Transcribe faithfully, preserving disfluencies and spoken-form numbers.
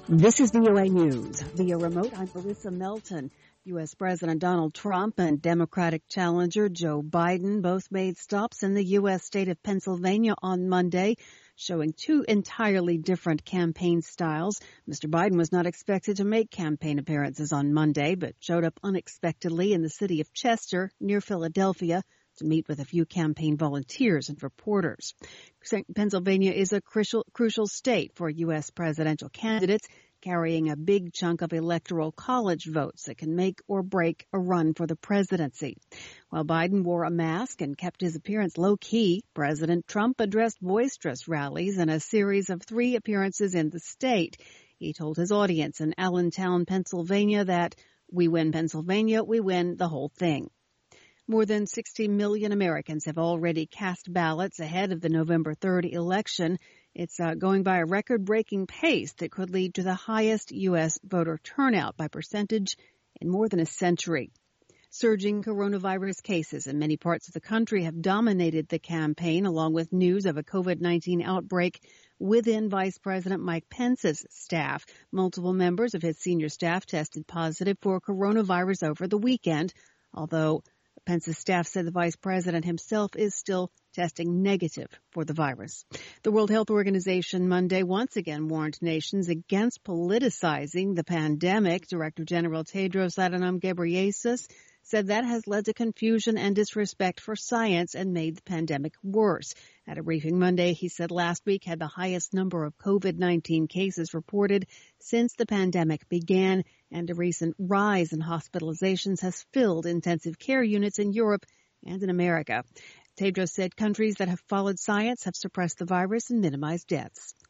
This is V O A News. Via remote, I'm Marissa Melton. U S. President Donald Trump and Democratic challenger Joe Biden both made stops in the U S state of Pennsylvania on Monday, showing two entirely different campaign styles. Mister Biden was not expected to make campaign appearances on Monday, but showed up unexpectedly in the city of Chester, near Philadelphia, to meet with a few campaign volunteers and reporters. Pennsylvania is a crucial, crucial state for U S presidential candidates, carrying a big chunk of electoral college votes that can make or break a run for the presidency. While Biden wore a mask and kept his appearance low-key, President Trump addressed boisterous rallies in a series of three appearances in the state. He told his audience in Allentown, Pennsylvania, that we win Pennsylvania, we win the whole thing. More than sixty million Americans have already cast ballots ahead of the November third election. It's uh, going by a record-breaking pace that could lead to the highest U S voter turnout by percentage in more than a century. Surging coronavirus cases in many parts of the country have dominated the campaign, along with news of a COVID nineteen outbreak within Vice President Mike Pence's staff. Multiple members of his senior staff tested positive for coronavirus over the weekend, although Pence's staff said the vice president himself is still testing negative for the virus. The World Health Organization Monday once again warned nations against politicizing the pandemic. Director General Tedros Adhanom Ghebreyesus said that has led to confusion and disrespect for science and made the pandemic worse. At a briefing Monday, he said last week had the highest number of COVID nineteen cases reported since the pandemic began, and a recent rise in hospitalizations has filled intensive care units in Europe and in America. Tedros said countries that have followed science have suppressed the virus and minimized deaths.